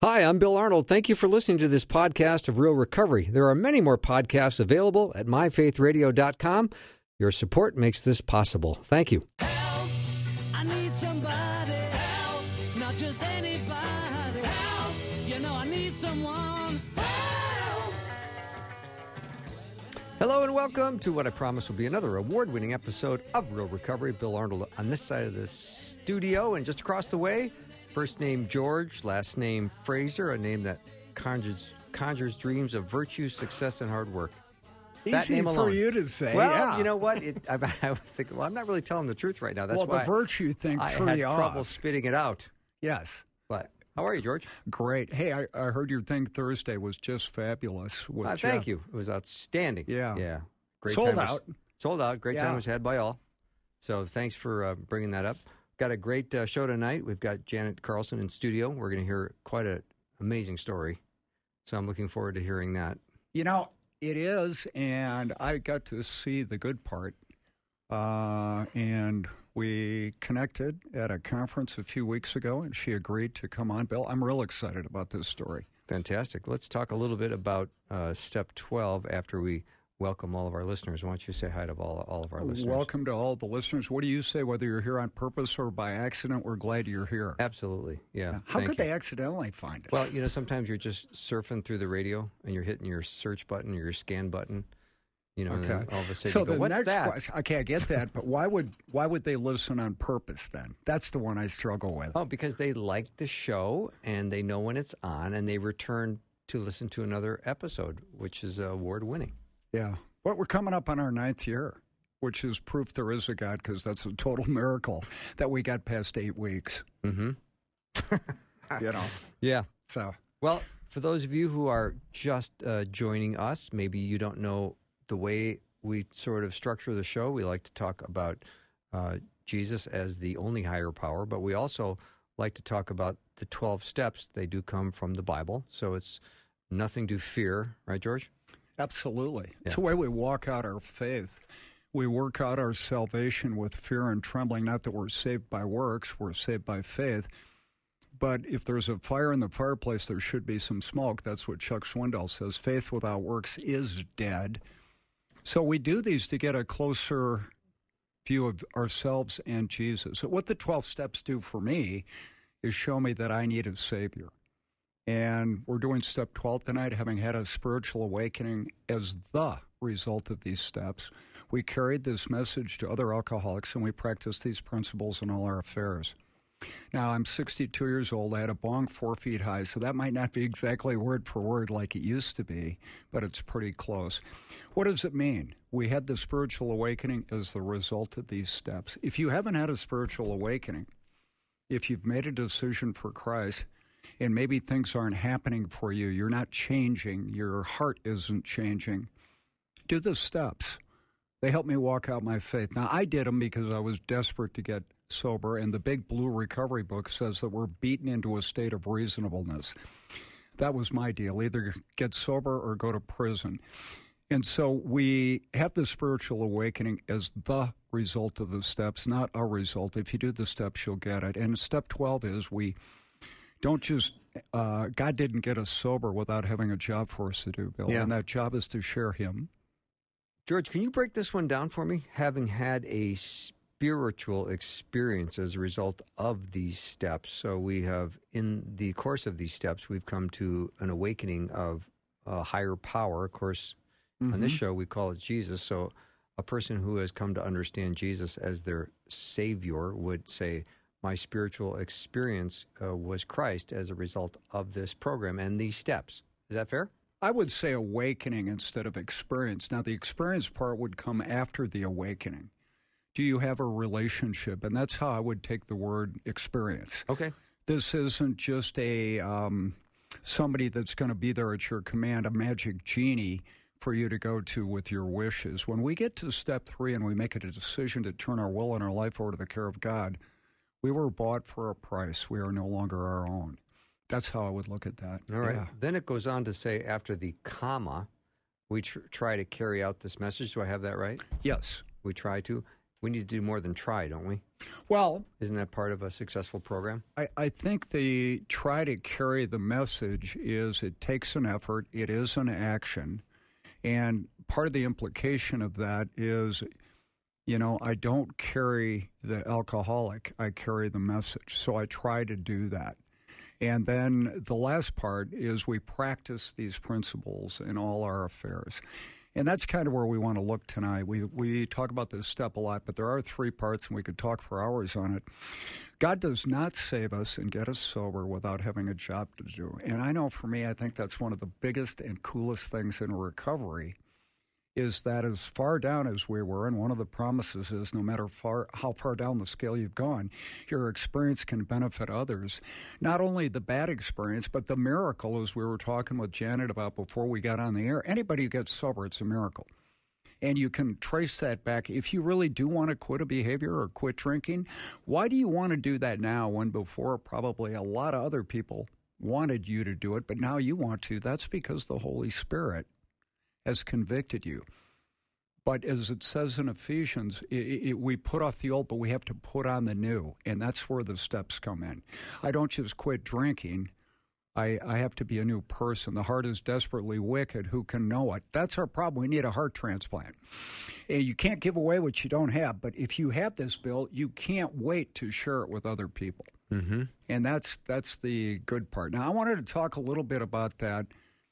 Hi, I'm Bill Arnold. Thank you for listening to this podcast of Real Recovery. There are many more podcasts available at myfaithradio.com. Your support makes this possible. Thank you. Help, I need somebody. Help, not just anybody. Help, you know I need someone. Help. Hello and welcome to what I promise will be another award-winning episode of Real Recovery. Bill Arnold on this side of the studio, and just across the way, first name George, last name Fraser, a name that conjures dreams of virtue, success, and hard work. That Easy name alone. for you to say. Well, yeah. you know what? I would think, I'm not really telling the truth right now. That's well, why the virtue thing I threw had you trouble off. spitting it out. Yes. But how are you, George? Great. Hey, I heard your thing Thursday was just fabulous. With Thank Jeff. you. It was outstanding. Yeah. Great Sold time was- out. Sold out. Great time Yeah. was had by all. So thanks for bringing that up. Got a great show tonight. We've got Janet Carlson in studio. We're going to hear quite an amazing story. So I'm looking forward to hearing that. You know, it is, and I got to see the good part. And we connected at a conference a few weeks ago, and she agreed to come on. Bill, I'm real excited about this story. Fantastic. Let's talk a little bit about Step 12 after we welcome all of our listeners. Why don't you say hi to all of our listeners? Welcome to all the listeners. What do you say, whether you're here on purpose or by accident? We're glad you're here. Absolutely. Yeah. How Thank could you. they accidentally find us? Well, you know, sometimes you're just surfing through the radio and you're hitting your search button or your scan button, you know, and then all of a sudden So you go, the what's next that? question, okay, I get that, but why would they listen on purpose then? That's the one I struggle with. Oh, because they like the show and they know when it's on and they return to listen to another episode, which is award-winning. Yeah. But we're coming up on our 9th year, which is proof there is a God, because that's a total miracle that we got past 8 weeks. Mm-hmm. You know. Yeah. So. Well, for those of you who are just joining us, maybe you don't know the way we sort of structure the show. We like to talk about Jesus as the only higher power, but we also like to talk about the 12 steps. They do come from the Bible, so it's nothing to fear, right, George? Absolutely. It's Yeah. the way we walk out our faith. We work out our salvation with fear and trembling, not that we're saved by works, we're saved by faith. But if there's a fire in the fireplace, there should be some smoke. That's what Chuck Swindoll says. Faith without works is dead. So we do these to get a closer view of ourselves and Jesus. So what the 12 steps do for me is show me that I need a Savior. And we're doing step 12 tonight, having had a spiritual awakening as the result of these steps. We carried this message to other alcoholics, and we practice these principles in all our affairs. Now, I'm 62 years old. I had a bong 4 feet high, so that might not be exactly word for word like it used to be, but it's pretty close. What does it mean? We had the spiritual awakening as the result of these steps. If you haven't had a spiritual awakening, if you've made a decision for Christ, and maybe things aren't happening for you, you're not changing, your heart isn't changing, do the steps. They helped me walk out my faith. Now, I did them because I was desperate to get sober, and the Big Blue Recovery book says that we're beaten into a state of reasonableness. That was my deal, either get sober or go to prison. And so we have the spiritual awakening as the result of the steps, not a result. If you do the steps, you'll get it. And step 12 is we don't just, God didn't get us sober without having a job for us to do, Bill. Yeah. And that job is to share Him. George, can you break this one down for me? Having had a spiritual experience as a result of these steps. So we have, in the course of these steps, we've come to an awakening of a higher power. Of course, on this show, we call it Jesus. So a person who has come to understand Jesus as their Savior would say, my spiritual experience was Christ as a result of this program and these steps. Is that fair? I would say awakening instead of experience. Now, the experience part would come after the awakening. Do you have a relationship? And that's how I would take the word experience. Okay. This isn't just a somebody that's going to be there at your command, a magic genie for you to go to with your wishes. When we get to step 3 and we make a decision to turn our will and our life over to the care of God, we were bought for a price. We are no longer our own. That's how I would look at that. All right. Yeah. Then it goes on to say after the comma, we try to carry out this message. Do I have that right? Yes. We try to. We need to do more than try, don't we? Well, isn't that part of a successful program? I think the try to carry the message is it takes an effort, it is an action, and part of the implication of that is, I don't carry the alcoholic, I carry the message, so I try to do that. And then the last part is we practice these principles in all our affairs. And that's kind of where we want to look tonight. We talk about this step a lot, but there are 3 parts, and we could talk for hours on it. God does not save us and get us sober without having a job to do. And I know for me, I think that's one of the biggest and coolest things in recovery is that as far down as we were, and one of the promises is no matter how far down the scale you've gone, your experience can benefit others. Not only the bad experience, but the miracle, as we were talking with Janet about before we got on the air. Anybody who gets sober, it's a miracle. And you can trace that back. If you really do want to quit a behavior or quit drinking, why do you want to do that now when before probably a lot of other people wanted you to do it, but now you want to? That's because the Holy Spirit has convicted you. But as it says in Ephesians, we put off the old, but we have to put on the new, and that's where the steps come in. I don't just quit drinking. I have to be a new person. The heart is desperately wicked. Who can know it? That's our problem. We need a heart transplant. You can't give away what you don't have, but if you have this, Bill, you can't wait to share it with other people. Mm-hmm. And that's the good part. Now, I wanted to talk a little bit about that.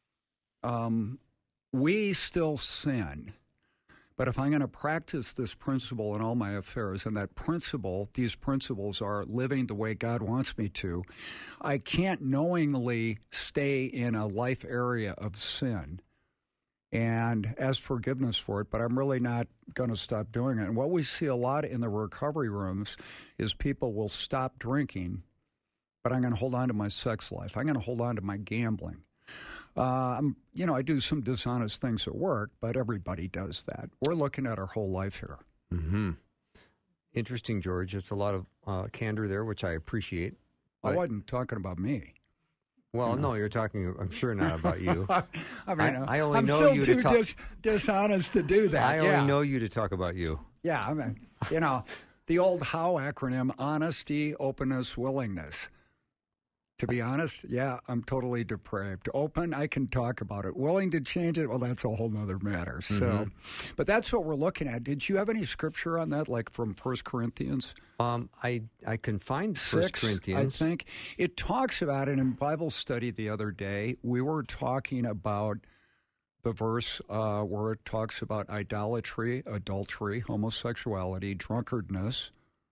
We still sin, but if I'm going to practice this principle in all my affairs, and these principles are living the way God wants me to, I can't knowingly stay in a life area of sin and ask forgiveness for it, but I'm really not going to stop doing it. And what we see a lot in the recovery rooms is people will stop drinking, but I'm going to hold on to my sex life. I'm going to hold on to my gambling. I do some dishonest things at work, but everybody does that. We're looking at our whole life here. Mm-hmm. Interesting, George. It's a lot of candor there, which I appreciate. I wasn't talking about me. Well, no, you're talking, I'm sure, not about you. I mean, I only I'm know still you too to talk. Dishonest to do that. I only know you to talk about you. Yeah, I mean, the old HOW acronym: honesty, openness, willingness. To be honest, yeah, I'm totally depraved. Open, I can talk about it. Willing to change it, well, that's a whole nother matter. So, but that's what we're looking at. Did you have any scripture on that, like from 1 Corinthians? I can find 1 Corinthians. I think. It talks about it in Bible study the other day. We were talking about the verse where it talks about idolatry, adultery, homosexuality, drunkardness,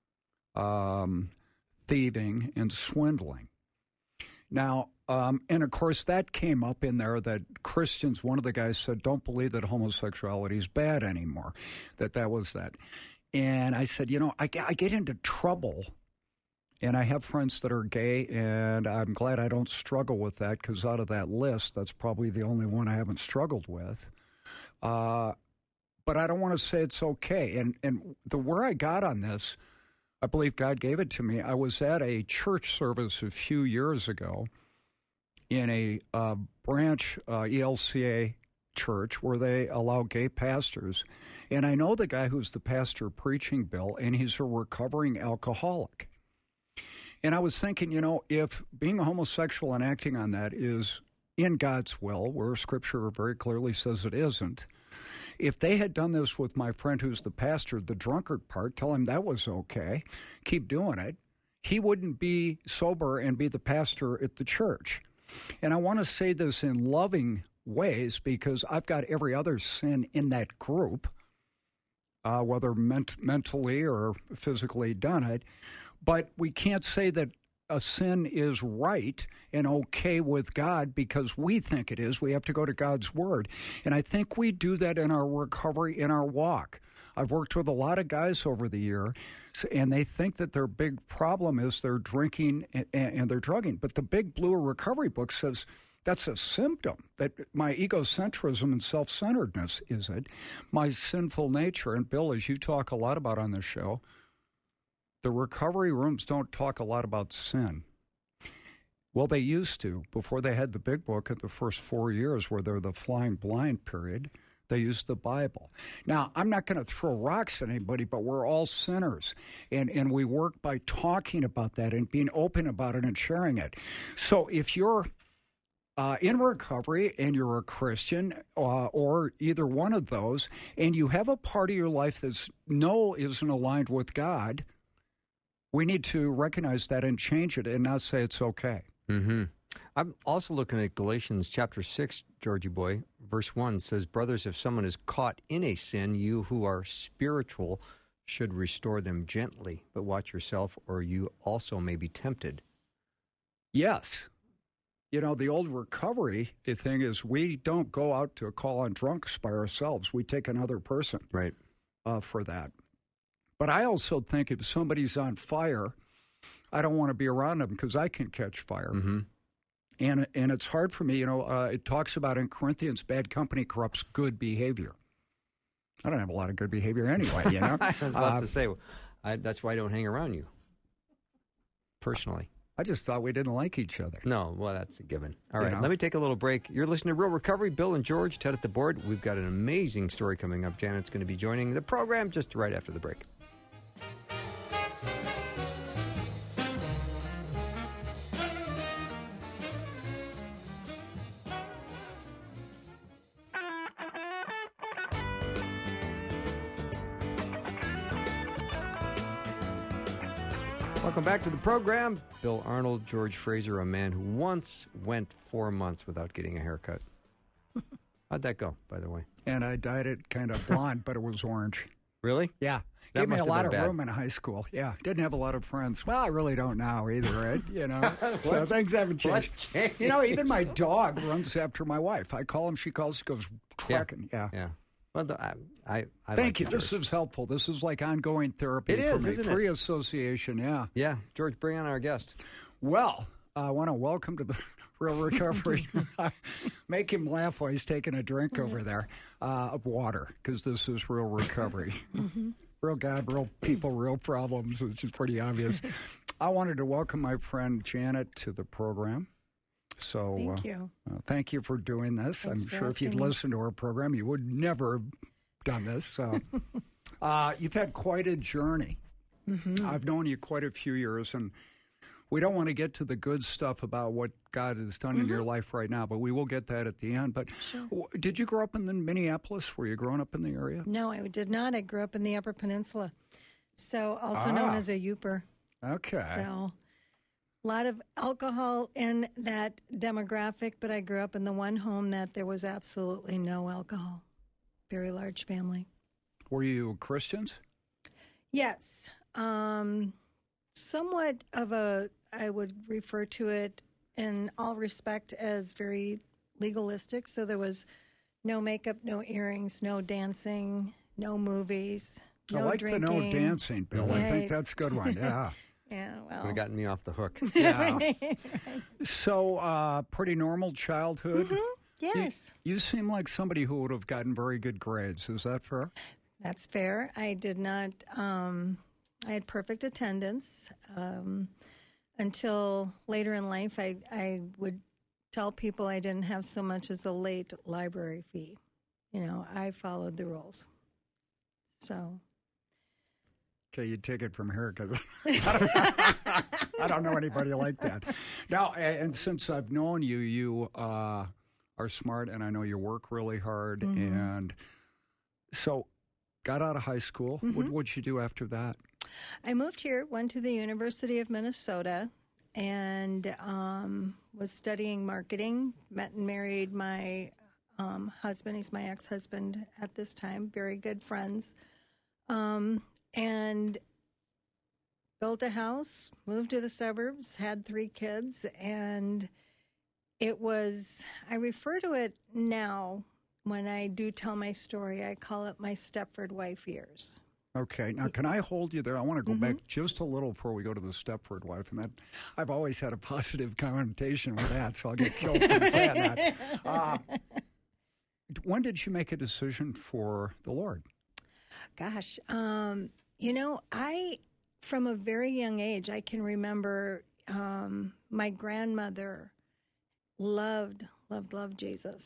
thieving, and swindling. Now, and of course, that came up in there that Christians, one of the guys said, don't believe that homosexuality is bad anymore, that was that. And I said, I get into trouble, and I have friends that are gay, and I'm glad I don't struggle with that, because out of that list, that's probably the only one I haven't struggled with. But I don't want to say it's okay. And where I got on this, I believe God gave it to me. I was at a church service a few years ago in a branch ELCA church where they allow gay pastors. And I know the guy who's the pastor preaching, Bill, and he's a recovering alcoholic. And I was thinking, if being a homosexual and acting on that is in God's will, where Scripture very clearly says it isn't, if they had done this with my friend who's the pastor, the drunkard part, tell him that was okay, keep doing it, he wouldn't be sober and be the pastor at the church. And I want to say this in loving ways because I've got every other sin in that group, whether mentally or physically done it. But we can't say that a sin is right and okay with God because we think it is. We have to go to God's Word. And I think we do that in our recovery, in our walk. I've worked with a lot of guys over the year, and they think that their big problem is they're drinking and they're drugging. But the Big Blue Recovery book says that's a symptom, that my egocentrism and self-centeredness is it, my sinful nature. And Bill, as you talk a lot about on this show, the recovery rooms don't talk a lot about sin. Well, they used to. Before they had the big book at the first 4 years where they're the flying blind period, They use the Bible. Now, I'm not going to throw rocks at anybody, but we're all sinners. And we work by talking about that and being open about it and sharing it. So if you're in recovery and you're a Christian or either one of those, and you have a part of your life that's isn't aligned with God, we need to recognize that and change it and not say it's okay. Mm-hmm. I'm also looking at Galatians chapter 6, Georgie boy. Verse 1 says, brothers, if someone is caught in a sin, you who are spiritual should restore them gently, but watch yourself, or you also may be tempted. Yes. You know, the old recovery thing is we don't go out to call on drunks by ourselves. We take another person right for that. But I also think if somebody's on fire, I don't want to be around them because I can catch fire. Mm-hmm. And it's hard for me, you know, it talks about in Corinthians, bad company corrupts good behavior. I don't have a lot of good behavior anyway, you know. I was about to say, that's why I don't hang around you, personally. I just thought we didn't like each other. No, well, that's a given. All right, let me take a little break. You're listening to Real Recovery. Bill and George, Ted at the board. We've got an amazing story coming up. Janet's going to be joining the program just right after the break. Welcome back to the program. Bill Arnold, George Fraser, a man who once went 4 months without getting a haircut. How'd that go, by the way? And I dyed it kind of blonde, but it was orange. Really? Yeah. That Gave me a lot of bad. room in high school. Yeah. Didn't have a lot of friends. Well, I really don't now either, Ed. You know. So things haven't changed. You know, even my dog runs after my wife. I call him, she calls, she goes tracking. Yeah. Well, I Thank you. George. This is helpful. This is like ongoing therapy It for is, me. isn't it? Free association, yeah. Yeah. George, bring on our guest. Well, I want to welcome to the Real Recovery. Make him laugh while he's taking a drink over there of water, because this is Real Recovery. Real God, real people, real problems, which is pretty obvious. I wanted to welcome my friend Janet to the program. So Thank you. Thank you for doing this. Thanks I'm for sure if you'd asking me. listened to our program, you would never have done this. So you've had quite a journey. Mm-hmm. I've known you quite a few years, and we don't want to get to the good stuff about what God has done in your life right now, but we will get that at the end. But did you grow up in Minneapolis? Were you growing up in the area? No, I did not. I grew up in the Upper Peninsula, so also known as a Youper. Okay. So a lot of alcohol in that demographic, but I grew up in the one home that there was absolutely no alcohol. Very large family. Were you Christians? Yes. Somewhat of a, I would refer to it in all respect as very legalistic. So there was no makeup, no earrings, no dancing, no movies, no I like drinking. the no dancing, Bill. I think that's a good one. Yeah. Yeah, Would have well. gotten me off the hook. Yeah. So, pretty normal childhood. Yes, You seem like somebody who would have gotten very good grades. Is that fair? that's fair. I did not, I had perfect attendance until later in life. I would tell people I didn't have so much as a late library fee. You know, I followed the rules. So. Okay, you take it from here because I don't know anybody like that. Now, and since I've known you, you are smart, and I know you work really hard. And so, got out of high school. What'd you do after that? I moved here, went to the University of Minnesota, and was studying marketing. Met and married my husband. He's my ex-husband at this time. Very good friends. And built a house, moved to the suburbs, had 3 kids, and it was, I refer to it now when I do tell my story, I call it my Stepford wife years. Okay, now can I hold you there? I want to go back just a little before we go to the Stepford wife, and that I've always had a positive connotation with that, so I'll get killed for saying that. When did you make a decision for the Lord? Gosh, you know, from a very young age, I can remember my grandmother loved Jesus.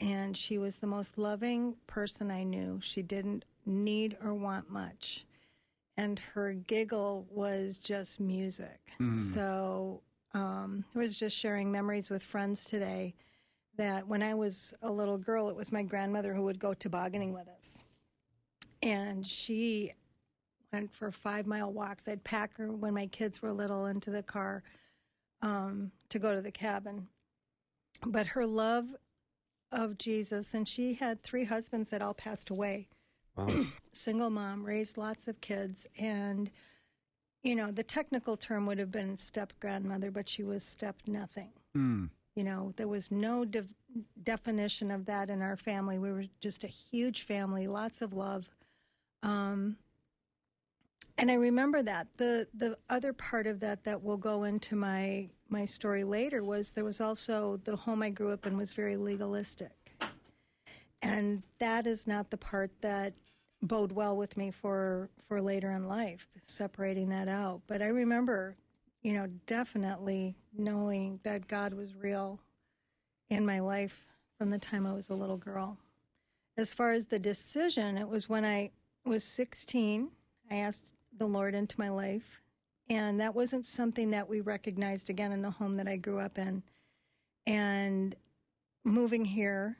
and she was the most loving person I knew. She didn't need or want much. And her giggle was just music. So I was just sharing memories with friends today that when I was a little girl, it was my grandmother who would go tobogganing with us. And she went for 5-mile walks. I'd pack her when my kids were little into the car to go to the cabin. But her love of Jesus, and she had 3 husbands that all passed away. Wow. Single mom, raised lots of kids, and the technical term would have been step grandmother, but she was step nothing. There was no definition of that in our family. We were just a huge family, lots of love. And I remember that. The other part of that will go into my story later was there was also the home I grew up in was very legalistic. And that is not the part that bode well with me for later in life, separating that out. But I remember, definitely knowing that God was real in my life from the time I was a little girl. As far as the decision, it was when I was 16, I asked the Lord into my life. And that wasn't something that we recognized, again, in the home that I grew up in. And moving here,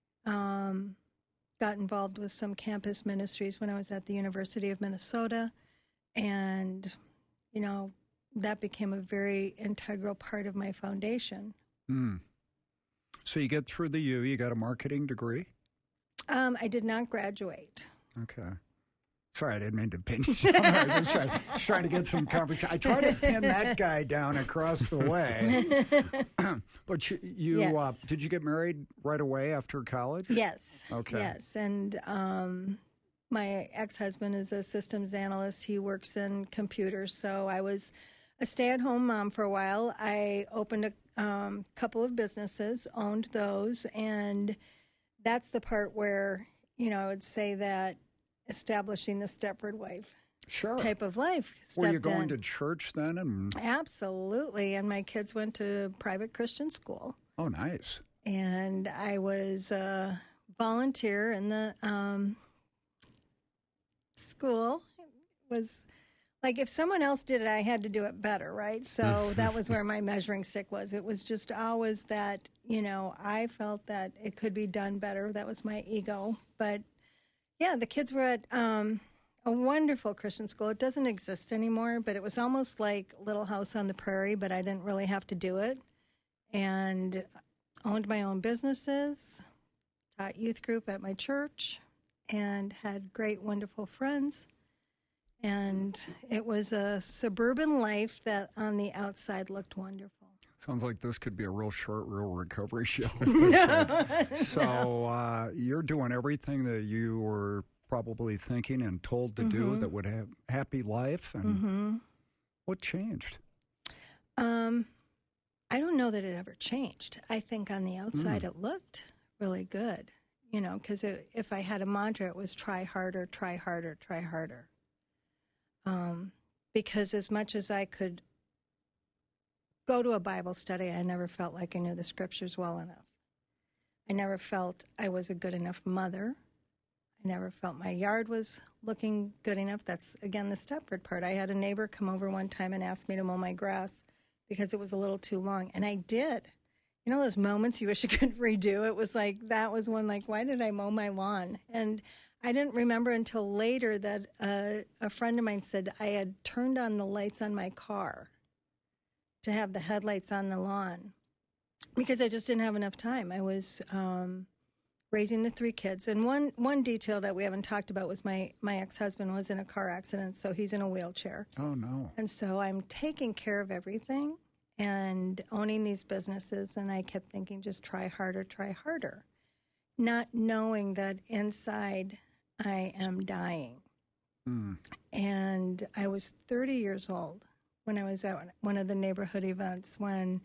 got involved with some campus ministries when I was at the University of Minnesota. And, that became a very integral part of my foundation. So you get through the U, you got a marketing degree? I did not graduate. Okay. Sorry, I didn't mean to pin you down. I was just trying to get some conversation. I tried to pin that guy down across the way. But you Yes. Did you get married right away after college? Yes. Okay. Yes. And my ex-husband is a systems analyst. He works in computers. So I was a stay-at-home mom for a while. I opened a couple of businesses, owned those. And that's the part where, I would say that establishing the Stepford wife type of life stepped Were you going in. to church then? Absolutely. And my kids went to private Christian school. Oh, nice. And I was a volunteer in the school. It was like if someone else did it, I had to do it better, right? So that was where my measuring stick was. It was just always that, I felt that it could be done better. That was my ego. But yeah, the kids were at a wonderful Christian school. It doesn't exist anymore, but it was almost like Little House on the Prairie, but I didn't really have to do it. And owned my own businesses, taught youth group at my church, and had great, wonderful friends. And it was a suburban life that on the outside looked wonderful. Sounds like this could be a real short, real recovery show. So you're doing everything that you were probably thinking and told to do that would have happy life. And what changed? I don't know that it ever changed. I think on the outside it looked really good, because if I had a mantra, it was try harder, try harder, try harder. Because as much as I could go to a Bible study, I never felt like I knew the scriptures well enough. I never felt I was a good enough mother. I never felt my yard was looking good enough. That's, again, the Stepford part. I had a neighbor come over one time and ask me to mow my grass because it was a little too long, and I did. Those moments you wish you could redo? It was like, that was one, like, why did I mow my lawn? And I didn't remember until later that a friend of mine said I had turned on the lights on my car to have the headlights on the lawn because I just didn't have enough time. I was raising the 3 kids. And one detail that we haven't talked about was my ex-husband was in a car accident, so he's in a wheelchair. Oh, no. And so I'm taking care of everything and owning these businesses, and I kept thinking, just try harder, not knowing that inside I am dying. And I was 30 years old when I was at one of the neighborhood events when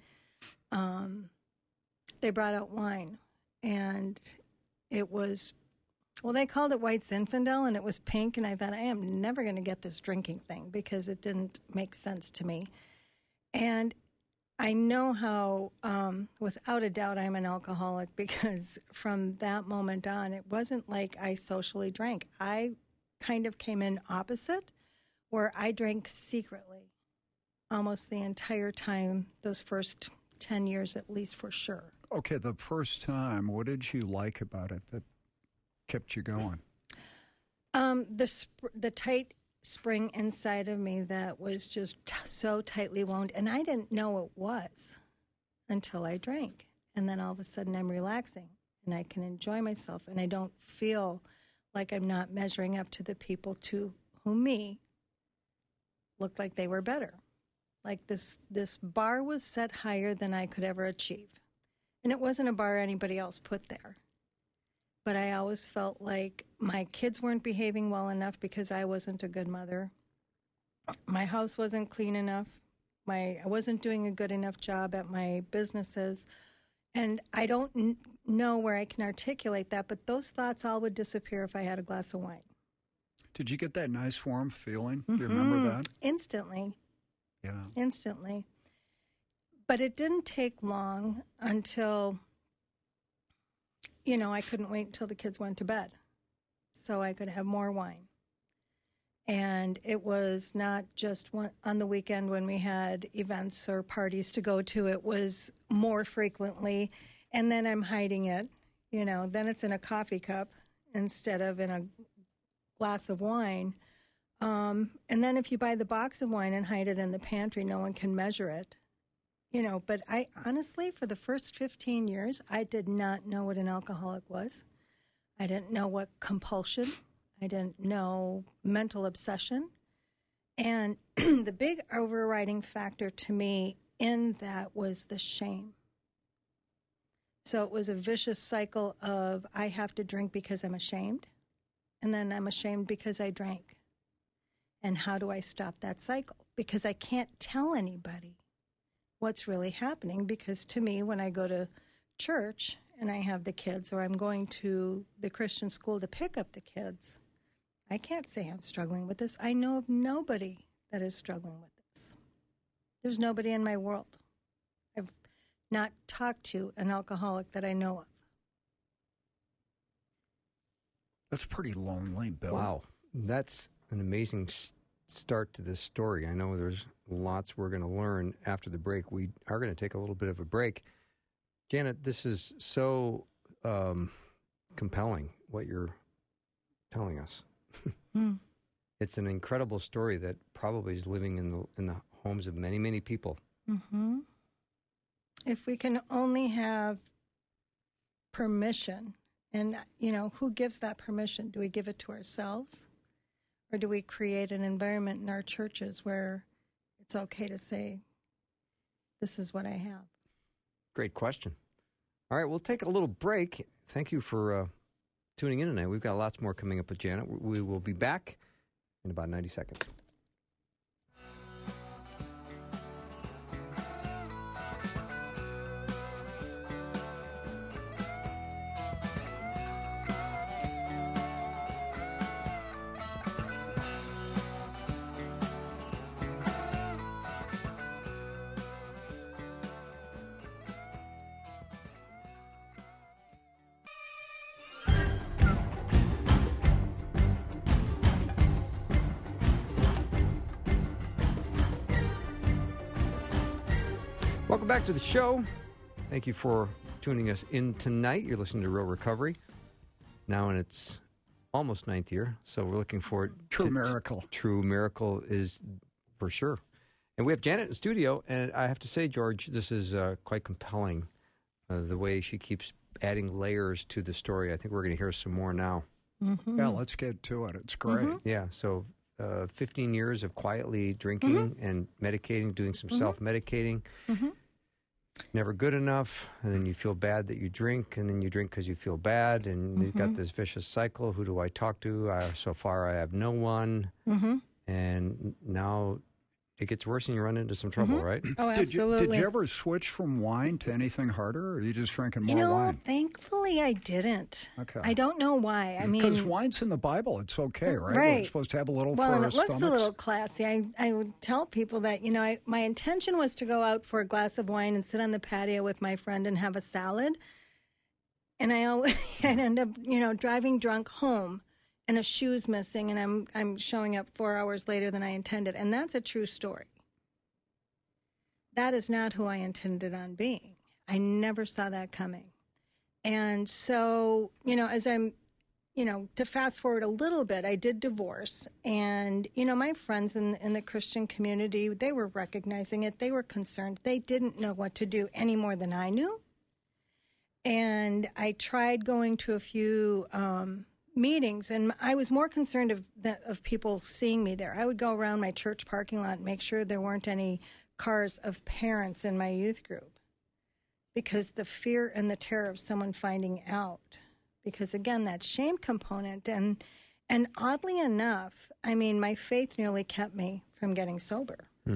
they brought out wine. And it was, they called it White Zinfandel, and it was pink. And I thought, I am never going to get this drinking thing because it didn't make sense to me. And I know how, without a doubt, I'm an alcoholic because from that moment on, it wasn't like I socially drank. I kind of came in opposite, where I drank secretly almost the entire time, those first 10 years at least for sure. Okay, the first time, what did you like about it that kept you going? The tight spring inside of me that was just so tightly wound, and I didn't know it was until I drank. And then all of a sudden I'm relaxing and I can enjoy myself, and I don't feel like I'm not measuring up to the people to whom me looked like they were better. Like this bar was set higher than I could ever achieve. And it wasn't a bar anybody else put there. But I always felt like my kids weren't behaving well enough because I wasn't a good mother. My house wasn't clean enough. I wasn't doing a good enough job at my businesses. And I don't know where I can articulate that, but those thoughts all would disappear if I had a glass of wine. Did you get that nice warm feeling? Do you remember that? Instantly. Yeah. Instantly. But it didn't take long until, I couldn't wait until the kids went to bed so I could have more wine. And it was not just on the weekend when we had events or parties to go to. It was more frequently. And then I'm hiding it. Then it's in a coffee cup instead of in a glass of wine. And then if you buy the box of wine and hide it in the pantry, no one can measure it. But I honestly, for the first 15 years, I did not know what an alcoholic was. I didn't know what compulsion. I didn't know mental obsession. And the big overriding factor to me in that was the shame. So it was a vicious cycle of I have to drink because I'm ashamed, and then I'm ashamed because I drank. And how do I stop that cycle? Because I can't tell anybody what's really happening, because to me, when I go to church and I have the kids, or I'm going to the Christian school to pick up the kids, I can't say I'm struggling with this. I know of nobody that is struggling with this. There's nobody in my world. I've not talked to an alcoholic that I know of. That's pretty lonely, Bill. Wow. That's an amazing start to this story. I know there's lots we're going to learn after the break. We are going to take a little bit of a break. Janet, this is so compelling, what you're telling us. It's an incredible story that probably is living in the homes of many, many people. Mm-hmm. If we can only have permission, and, who gives that permission? Do we give it to ourselves? Or do we create an environment in our churches where it's okay to say, this is what I have? Great question. All right, we'll take a little break. Thank you for tuning in tonight. We've got lots more coming up with Janet. We will be back in about 90 seconds. Welcome back to the show. Thank you for tuning us in tonight. You're listening to Real Recovery, now in its almost 9th year, so we're looking forward True miracle. True miracle is for sure. And we have Janet in studio, and I have to say, George, this is quite compelling, the way she keeps adding layers to the story. I think we're going to hear some more now. Mm-hmm. Yeah, let's get to it. It's great. Mm-hmm. Yeah, so 15 years of quietly drinking and medicating, doing some self-medicating. Mm-hmm. Never good enough, and then you feel bad that you drink, and then you drink because you feel bad, and you've got this vicious cycle. Who do I talk to? So far, I have no one. And now it gets worse and you run into some trouble, right? Oh, Did absolutely. you ever switch from wine to anything harder, or are you just drinking more wine? Thankfully I didn't. Okay. I don't know why. I mean, Because wine's in the Bible, it's okay, right? Right. We're supposed to have a little well, for and our it looks stomachs. a little classy. I would tell people that, my intention was to go out for a glass of wine and sit on the patio with my friend and have a salad. And I'd end up, driving drunk home and a shoe's missing, and I'm showing up 4 hours later than I intended. And that's a true story. That is not who I intended on being. I never saw that coming. And so, as I'm, to fast forward a little bit, I did divorce. And, my friends in the Christian community, they were recognizing it. They were concerned. They didn't know what to do any more than I knew. And I tried going to a few meetings, and I was more concerned of people seeing me there. I would go around my church parking lot and make sure there weren't any cars of parents in my youth group, because the fear and the terror of someone finding out. Because again, that shame component, and oddly enough, I mean, my faith nearly kept me from getting sober.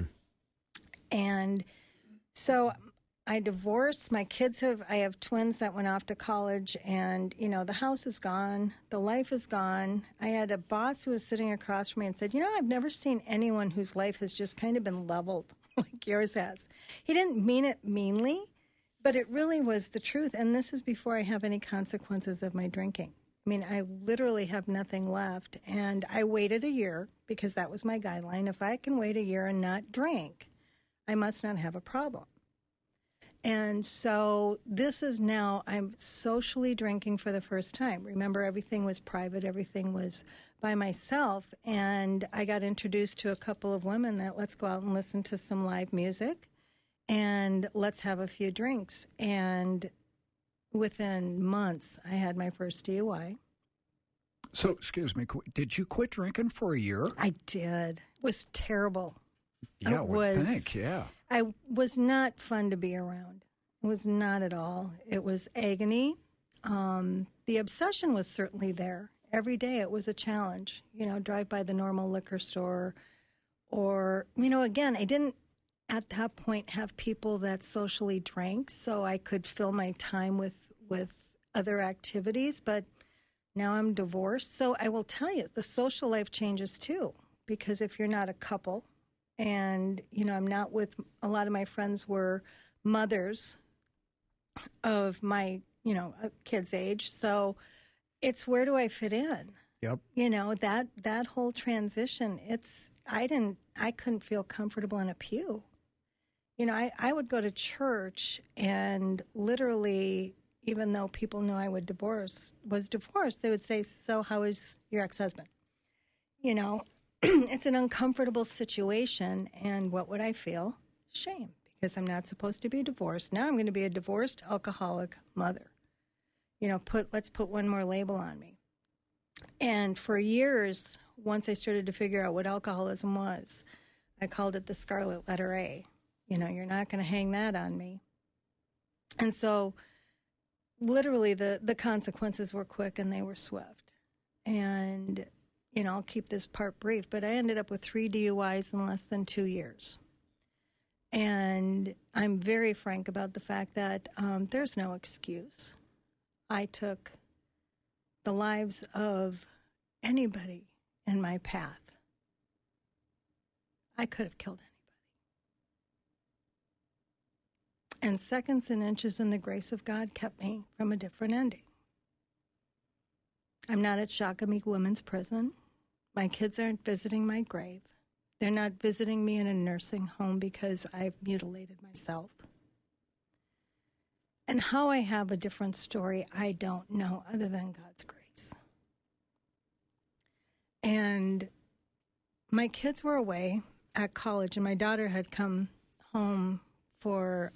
And so I divorced. My kids I have twins that went off to college, and, the house is gone. The life is gone. I had a boss who was sitting across from me and said, I've never seen anyone whose life has just kind of been leveled like yours has. He didn't mean it meanly, but it really was the truth. And this is before I have any consequences of my drinking. I mean, I literally have nothing left. And I waited a year because that was my guideline. If I can wait a year and not drink, I must not have a problem. And so this is now, I'm socially drinking for the first time. Remember, everything was private. Everything was by myself. And I got introduced to a couple of women that let's go out and listen to some live music and let's have a few drinks. And within months, I had my first DUI. So, excuse me, did you quit drinking for a year? I did. It was terrible. Yeah, It would was- think, yeah. I was not fun to be around. It was not at all. It was agony. The obsession was certainly there. Every day it was a challenge. Drive by the normal liquor store, or, again, I didn't at that point have people that socially drank, so I could fill my time with other activities. But now I'm divorced, so I will tell you, the social life changes too, because if you're not a couple, and, I'm not with, a lot of my friends were mothers of my, kids' age. So it's, where do I fit in? Yep. That whole transition, I couldn't feel comfortable in a pew. I would go to church and literally, even though people knew I was divorced, they would say, so how is your ex-husband? It's an uncomfortable situation, and what would I feel? Shame, because I'm not supposed to be divorced. Now I'm going to be a divorced alcoholic mother. Let's put one more label on me. And for years, once I started to figure out what alcoholism was, I called it the scarlet letter A. You're not going to hang that on me. And so literally the consequences were quick and they were swift. And I'll keep this part brief, but I ended up with 3 DUIs in less than 2 years. And I'm very frank about the fact that there's no excuse. I took the lives of anybody in my path. I could have killed anybody. And seconds and inches in the grace of God kept me from a different ending. I'm not at Shakopee Women's Prison. My kids aren't visiting my grave. They're not visiting me in a nursing home because I've mutilated myself. And how I have a different story, I don't know, other than God's grace. And my kids were away at college, and my daughter had come home for,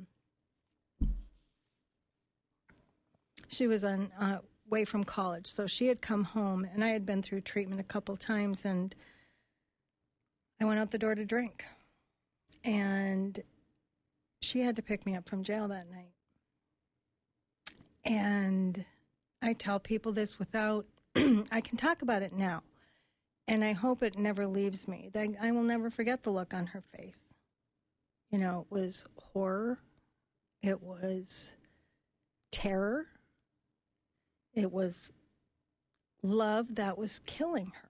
she was on away from college. So she had come home, and I had been through treatment a couple times, and I went out the door to drink. And she had to pick me up from jail that night. And I tell people this without, I can talk about it now. And I hope it never leaves me. I will never forget the look on her face. You know, it was horror. It was terror. It was love that was killing her.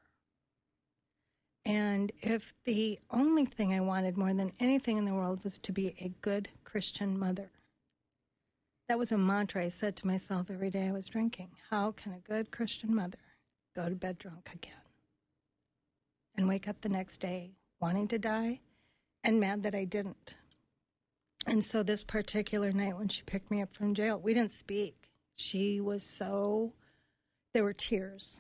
And if the only thing I wanted more than anything in the world was to be a good Christian mother, that was a mantra I said to myself every day I was drinking. How can a good Christian mother go to bed drunk again and wake up the next day wanting to die and mad that I didn't? And so this particular night when she picked me up from jail, we didn't speak. She was so, there were tears.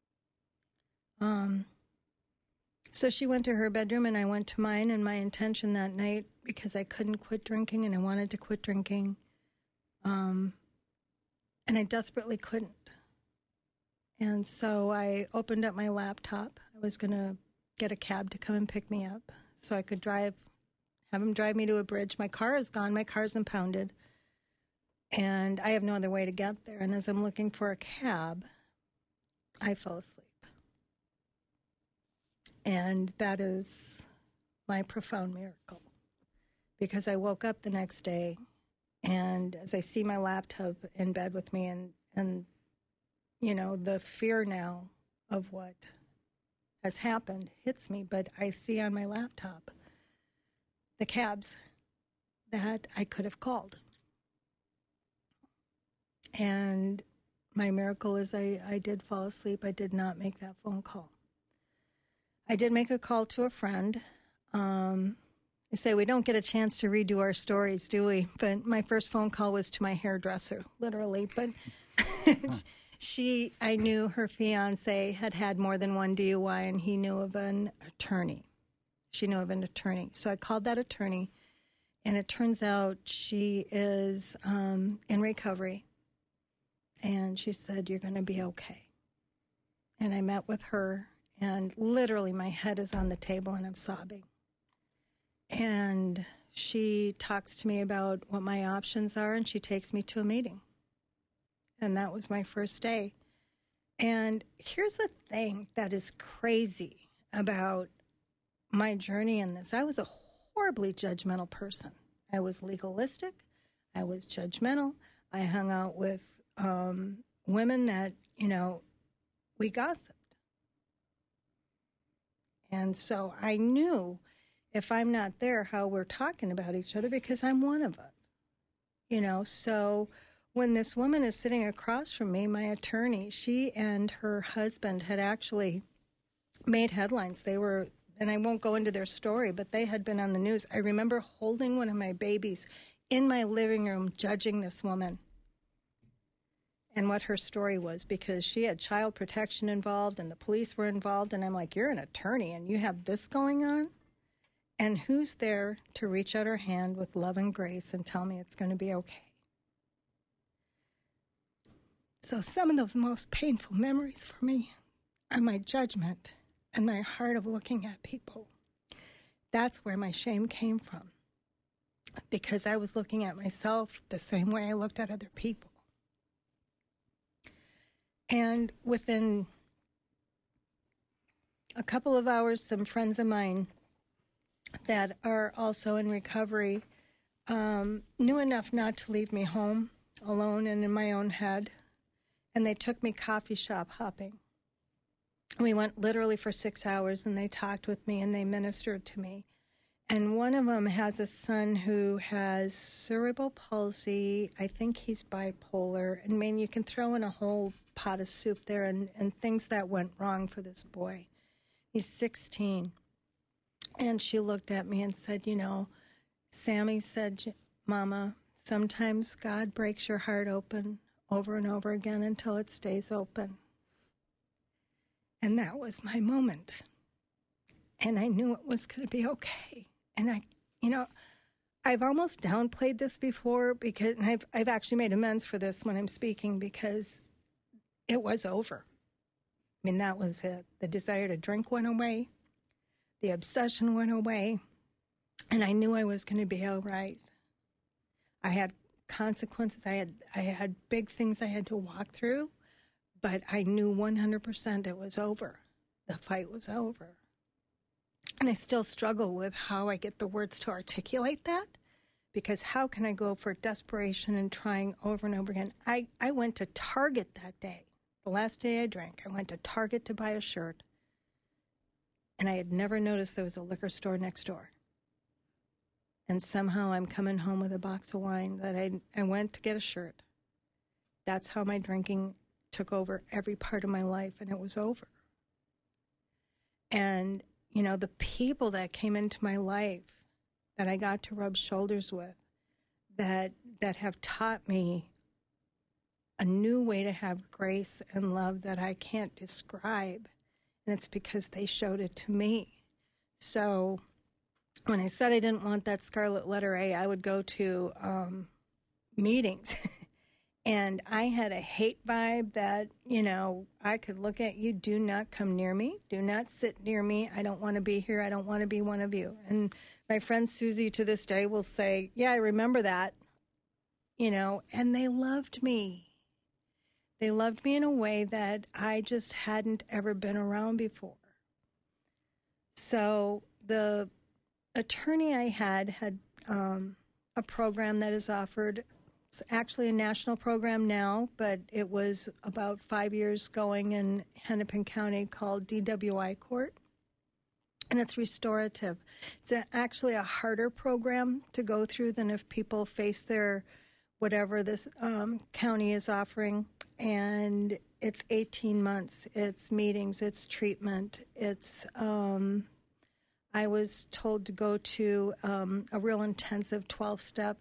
So she went to her bedroom and I went to mine, and my intention that night, because I couldn't quit drinking and I wanted to quit drinking, and I desperately couldn't. And so I opened up my laptop. I was going to get a cab to come and pick me up so I could have him drive me to a bridge. My car is gone. My car's impounded. And I have no other way to get there. And as I'm looking for a cab, I fell asleep. And that is my profound miracle. Because I woke up the next day, and as I see my laptop in bed with me, and you know, the fear now of what has happened hits me, but I see on my laptop the cabs that I could have called. And my miracle is I did fall asleep. I did not make that phone call. I did make a call to a friend. They say we don't get a chance to redo our stories, do we? But my first phone call was to my hairdresser, literally. But I knew her fiance had had more than one DUI, and he knew of an attorney. She knew of an attorney. So I called that attorney, and it turns out she is in recovery. And she said, "You're going to be okay." And I met with her, and literally my head is on the table and I'm sobbing. And she talks to me about what my options are, and she takes me to a meeting. And that was my first day. And here's the thing that is crazy about my journey in this. I was a horribly judgmental person. I was legalistic. I was judgmental. I hung out with women that, you know, we gossiped. And so I knew if I'm not there, how we're talking about each other, because I'm one of us, you know. So when this woman is sitting across from me, my attorney, she and her husband had actually made headlines. They were, and I won't go into their story, but they had been on the news. I remember holding one of my babies in my living room, judging this woman and what her story was, because she had child protection involved and the police were involved. And I'm like, you're an attorney and you have this going on? And who's there to reach out her hand with love and grace and tell me it's going to be okay? So some of those most painful memories for me are my judgment and my heart of looking at people. That's where my shame came from, because I was looking at myself the same way I looked at other people. And within a couple of hours, some friends of mine that are also in recovery knew enough not to leave me home alone and in my own head. And they took me coffee shop hopping. We went literally for 6 hours, and they talked with me and they ministered to me. And one of them has a son who has cerebral palsy. I think he's bipolar. And I mean, you can throw in a whole pot of soup there and things that went wrong for this boy. He's 16. And she looked at me and said, you know, Sammy said, Mama, sometimes God breaks your heart open over and over again until it stays open. And that was my moment. And I knew it was going to be okay. And I've almost downplayed this before, because I've actually made amends for this when I'm speaking, because it was over. I mean, that was it. The desire to drink went away. The obsession went away. And I knew I was going to be all right. I had consequences. I had big things I had to walk through, but I knew 100% it was over. the fight was over. And I still struggle with how I get the words to articulate that, because how can I go for desperation and trying over and over again? I went to Target that day, the last day I drank. I went to Target to buy a shirt, and I had never noticed there was a liquor store next door. And somehow I'm coming home with a box of wine that I went to get a shirt. That's how my drinking took over every part of my life, and it was over. And, you know, the people that came into my life that I got to rub shoulders with, that have taught me a new way to have grace and love that I can't describe, and it's because they showed it to me. So when I said I didn't want that scarlet letter A, I would go to meetings, and I had a hate vibe that, you know, I could look at you, do not come near me, do not sit near me, I don't want to be here, I don't want to be one of you. And my friend Susie to this day will say, yeah, I remember that, you know, and they loved me. They loved me in a way that I just hadn't ever been around before. So the attorney I had a program that is offered. It's actually a national program now, but it was about 5 years going in Hennepin County called DWI Court, and it's restorative. It's actually a harder program to go through than if people face their whatever this county is offering, and it's 18 months. It's meetings, it's treatment, it's I was told to go to a real intensive 12-step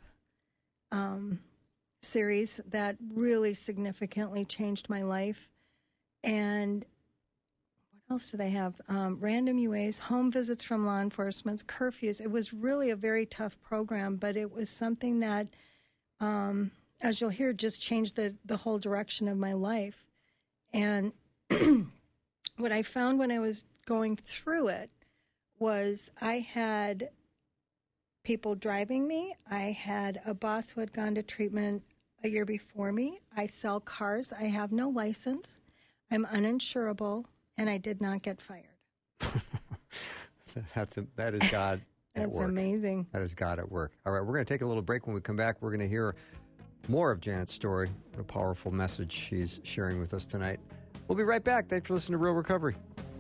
series that really significantly changed my life. And what else do they have? Random UAs, home visits from law enforcement, curfews. It was really a very tough program, but it was something that, as you'll hear, just changed the whole direction of my life. And what I found when I was going through it was I had people driving me. I had a boss who had gone to treatment a year before me. I sell cars. I have no license. I'm uninsurable, and I did not get fired. That is God at That's work. amazing. That is God at work. All right, we're going to take a little break. When we come back, we're going to hear more of Janet's story. What a powerful message she's sharing with us tonight. We'll be right back. Thanks for listening to Real Recovery.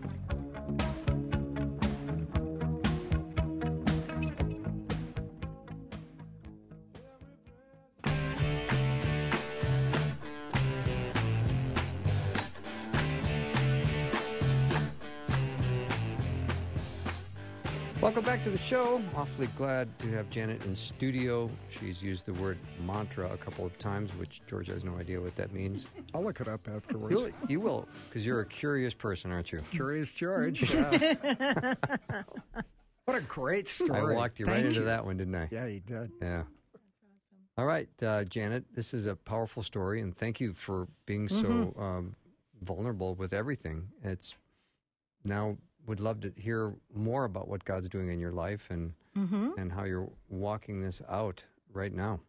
Welcome back to the show. Awfully glad to have Janet in studio. She's used the word mantra a couple of times, which George has no idea what that means. I'll look it up afterwards. You will, because you're a curious person, aren't you? Curious George. Yeah. What a great story. I walked you right into that one, didn't I? Yeah, you did. Yeah. All right, Janet, this is a powerful story, and thank you for being so vulnerable with everything. It's now would love to hear more about what God's doing in your life and how you're walking this out right now.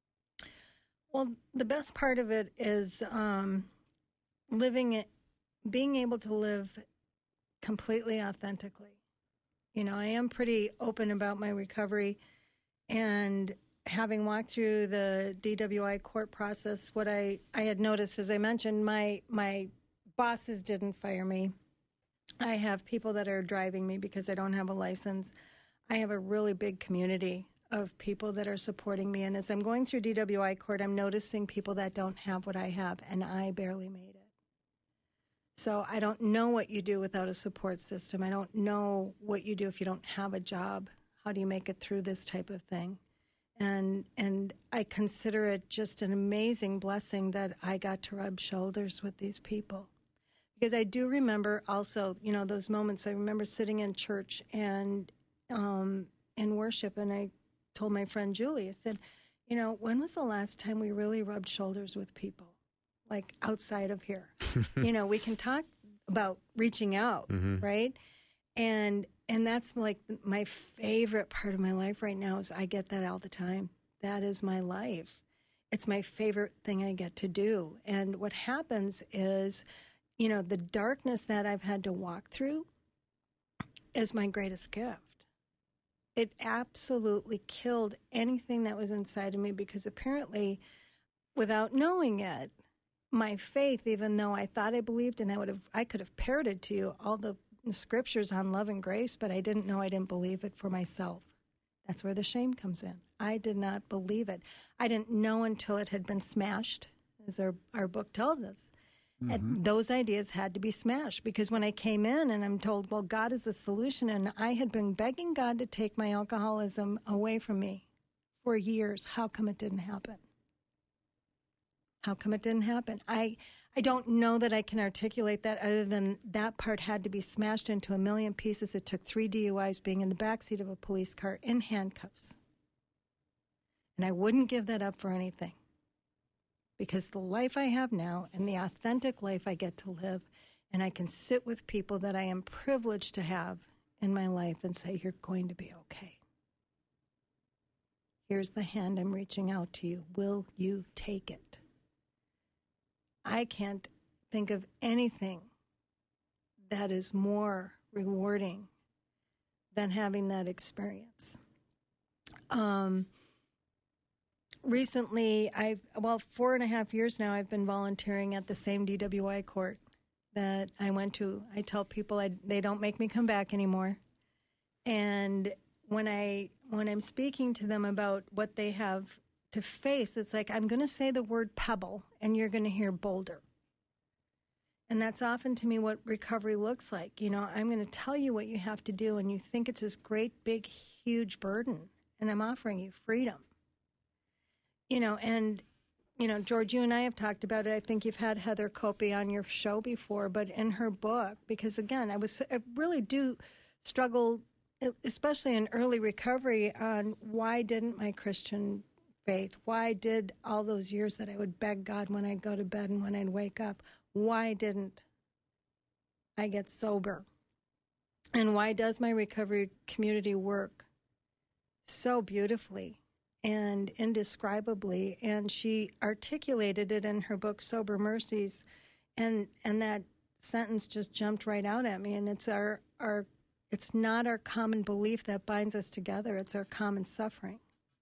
Well, the best part of it is living it, being able to live completely authentically. You know, I am pretty open about my recovery, and having walked through the DWI court process, what I had noticed, as I mentioned, my bosses didn't fire me. I have people that are driving me because I don't have a license. I have a really big community of people that are supporting me. And as I'm going through DWI court, I'm noticing people that don't have what I have, and I barely made it. So I don't know what you do without a support system. I don't know what you do if you don't have a job. How do you make it through this type of thing? And I consider it just an amazing blessing that I got to rub shoulders with these people. Because I do remember also, you know, those moments. I remember sitting in church and in worship, and I told my friend Julie, I said, you know, when was the last time we really rubbed shoulders with people, like outside of here? You know, we can talk about reaching out, right? And that's like my favorite part of my life right now is I get that all the time. That is my life. It's my favorite thing I get to do. And what happens is the darkness that I've had to walk through is my greatest gift. It absolutely killed anything that was inside of me, because apparently, without knowing it, my faith, even though I thought I believed, and I could have parroted to you all the scriptures on love and grace, but I didn't know I didn't believe it for myself. That's where the shame comes in. I did not believe it. I didn't know until it had been smashed, as our book tells us. And those ideas had to be smashed, because when I came in and I'm told, well, God is the solution, and I had been begging God to take my alcoholism away from me for years. How come it didn't happen? How come it didn't happen? I don't know that I can articulate that, other than that part had to be smashed into a million pieces. It took 3 DUIs, being in the backseat of a police car in handcuffs. And I wouldn't give that up for anything, because the life I have now and the authentic life I get to live, and I can sit with people that I am privileged to have in my life and say, you're going to be okay. Here's the hand I'm reaching out to you. Will you take it? I can't think of anything that is more rewarding than having that experience. Recently, 4.5 years now, I've been volunteering at the same DWI court that I went to. I tell people they don't make me come back anymore. And when I'm speaking to them about what they have to face, it's like, I'm going to say the word pebble and you're going to hear boulder. And that's often to me what recovery looks like. I'm going to tell you what you have to do, and you think it's this great, big, huge burden, and I'm offering you freedom. George, you and I have talked about it. I think you've had Heather Copey on your show before, but in her book, because again, I really do struggle, especially in early recovery, on why didn't my Christian faith, why did all those years that I would beg God when I'd go to bed and when I'd wake up, why didn't I get sober? And why does my recovery community work so beautifully and indescribably? And she articulated it in her book, Sober Mercies, and that sentence just jumped right out at me. And it's it's not our common belief that binds us together, it's our common suffering.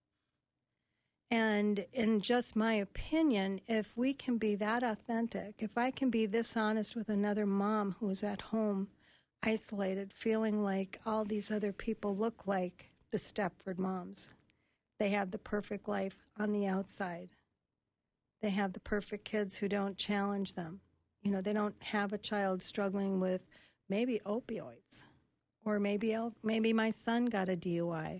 And in just my opinion, if we can be that authentic, if I can be this honest with another mom who is at home, isolated, feeling like all these other people look like the Stepford moms. They have the perfect life on the outside. They have the perfect kids who don't challenge them. They don't have a child struggling with maybe opioids, or maybe my son got a DUI.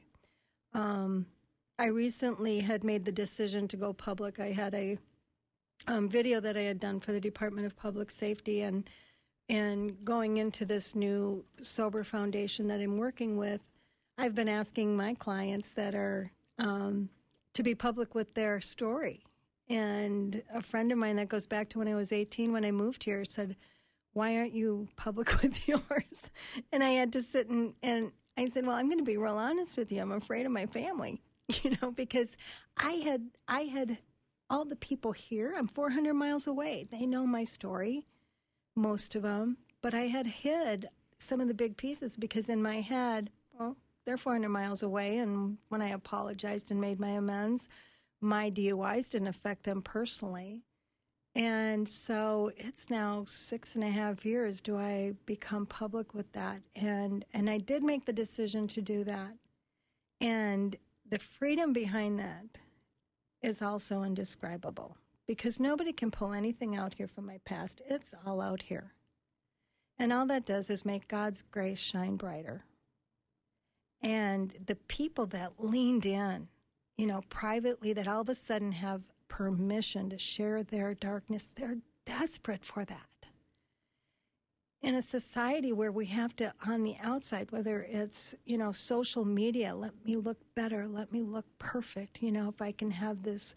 I recently had made the decision to go public. I had a video that I had done for the Department of Public Safety, and going into this new Sober Foundation that I'm working with, I've been asking my clients that are to be public with their story. And a friend of mine that goes back to when I was 18, when I moved here, said, why aren't you public with yours? And I had to sit and I said, well, I'm going to be real honest with you. I'm afraid of my family. Because I had all the people here. I'm 400 miles away. They know my story, most of them, but I had hid some of the big pieces, because in my head, well, they're 400 miles away, and when I apologized and made my amends, my DUIs didn't affect them personally. And so it's now 6.5 years. Do I become public with that? And I did make the decision to do that. And the freedom behind that is also indescribable, because nobody can pull anything out here from my past. It's all out here. And all that does is make God's grace shine brighter. And the people that leaned in, privately, that all of a sudden have permission to share their darkness, they're desperate for that. In a society where we have to, on the outside, whether it's, social media, let me look better, let me look perfect, if I can have this,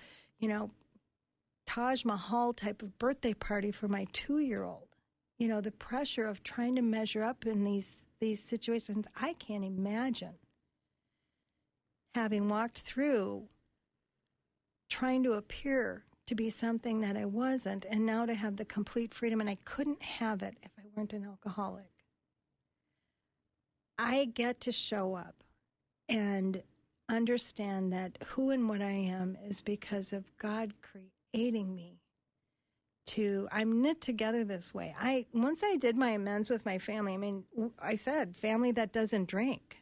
Taj Mahal type of birthday party for my 2-year-old, the pressure of trying to measure up in these situations, I can't imagine having walked through trying to appear to be something that I wasn't, and now to have the complete freedom, and I couldn't have it if I weren't an alcoholic. I get to show up and understand that who and what I am is because of God creating me. I'm knit together this way. Once I did my amends with my family, I mean, I said family that doesn't drink.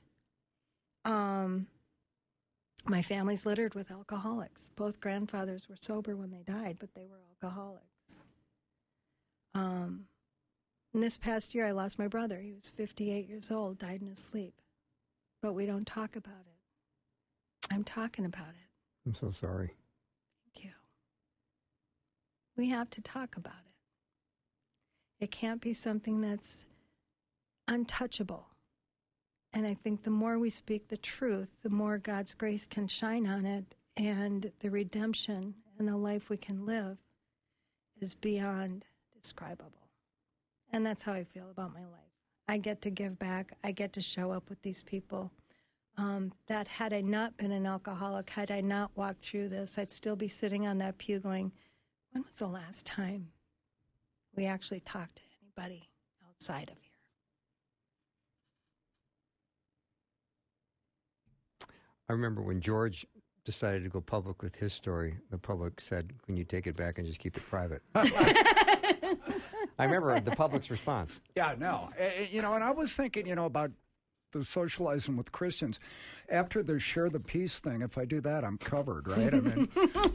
My family's littered with alcoholics. Both grandfathers were sober when they died, but they were alcoholics. And this past year, I lost my brother. He was 58 years old, died in his sleep. But we don't talk about it. I'm talking about it. I'm so sorry. Thank you. We have to talk about it. It can't be something that's untouchable. And I think the more we speak the truth, the more God's grace can shine on it, and the redemption and the life we can live is beyond describable. And that's how I feel about my life. I get to give back. I get to show up with these people. That had I not been an alcoholic, had I not walked through this, I'd still be sitting on that pew going, when was the last time we actually talked to anybody outside of here? I remember when George decided to go public with his story, the public said, can you take it back and just keep it private? I remember the public's response. Yeah, no. And I was thinking, about the socializing with Christians. After the share the peace thing, if I do that, I'm covered, right? I mean,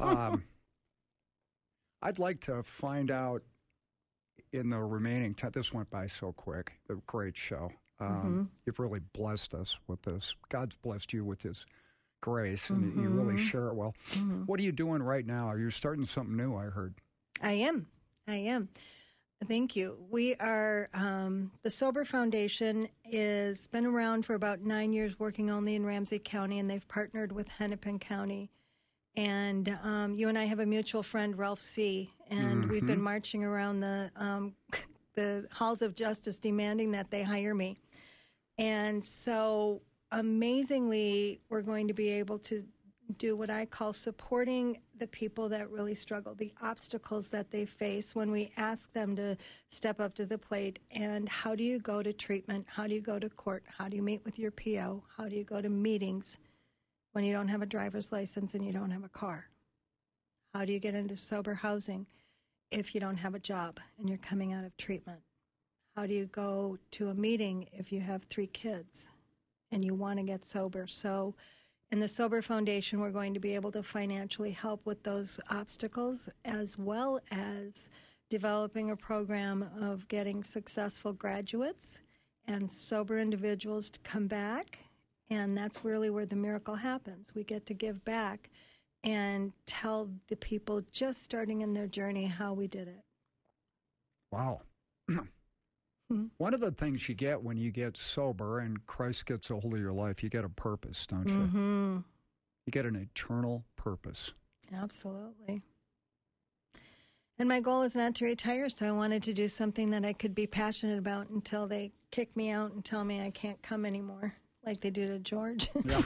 I'd like to find out in the remaining time. This went by so quick. A great show. You've really blessed us with this. God's blessed you with his grace, and you really share it well. What are you doing right now? Are you starting something new, I heard? I am. Thank you. We are, the Sober Foundation has been around for about 9 years, working only in Ramsey County, and they've partnered with Hennepin County. And you and I have a mutual friend, Ralph C., and we've been marching around the halls of justice demanding that they hire me. And so amazingly, we're going to be able to do what I call supporting the people that really struggle, the obstacles that they face when we ask them to step up to the plate. And how do you go to treatment? How do you go to court? How do you meet with your PO? How do you go to meetings when you don't have a driver's license and you don't have a car? How do you get into sober housing if you don't have a job and you're coming out of treatment? How do you go to a meeting if you have 3 kids and you want to get sober? So in the Sober Foundation, we're going to be able to financially help with those obstacles, as well as developing a program of getting successful graduates and sober individuals to come back. And that's really where the miracle happens. We get to give back and tell the people just starting in their journey how we did it. Wow. One of the things you get when you get sober and Christ gets a hold of your life, you get a purpose, don't you? You get an eternal purpose. Absolutely. And my goal is not to retire, so I wanted to do something that I could be passionate about until they kick me out and tell me I can't come anymore, like they do to George. Yeah.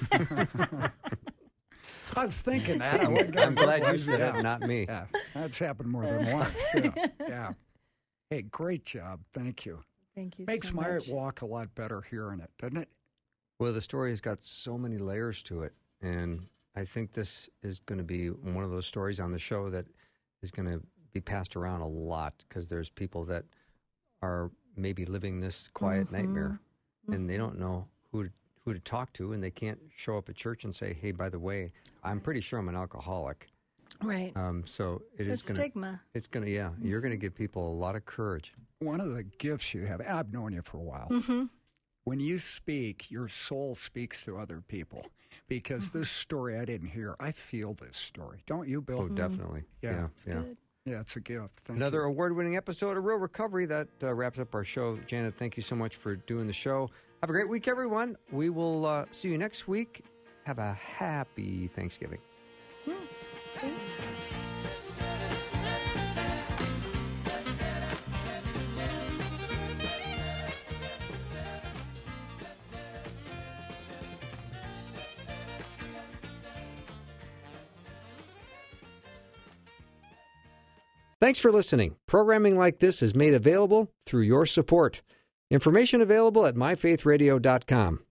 I was thinking that. I'm glad you said it, not me. Yeah, that's happened more than once. Yeah. Hey, great job. Thank you. Thank you Makes so my much. walk a lot better hearing it, doesn't it? Well, the story has got so many layers to it, and I think this is going to be one of those stories on the show that is going to be passed around a lot, because there's people that are maybe living this quiet nightmare, and they don't know who to talk to, and they can't show up at church and say, hey, by the way, I'm pretty sure I'm an alcoholic. Right. So it The is going to... stigma. It's going to, you're going to give people a lot of courage. One of the gifts you have, and I've known you for a while, when you speak, your soul speaks to other people. Because this story I didn't hear, I feel this story. Don't you, Bill? Oh, definitely. Yeah. It's good. Yeah, it's a gift. Thank Another you. award-winning episode of Real Recovery. That wraps up our show. Janet, thank you so much for doing the show. Have a great week, everyone. We will see you next week. Have a happy Thanksgiving. Thank you. Thanks for listening. Programming like this is made available through your support. Information available at myfaithradio.com.